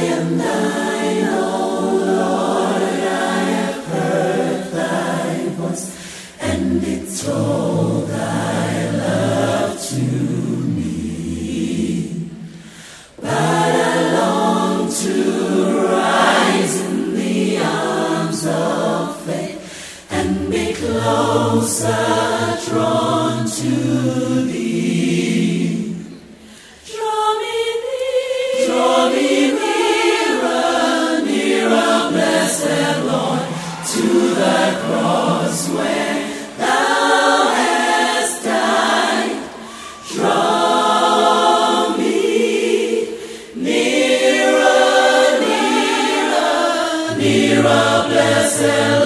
am thine, O Lord, I have heard thy voice, and it told thy love to me. But I long to rise in the arms of faith and be closer drawn to thee. Draw me nearer, nearer, blessed Lord, to the cross where thou hast died. Draw me nearer, nearer, nearer, blessed Lord.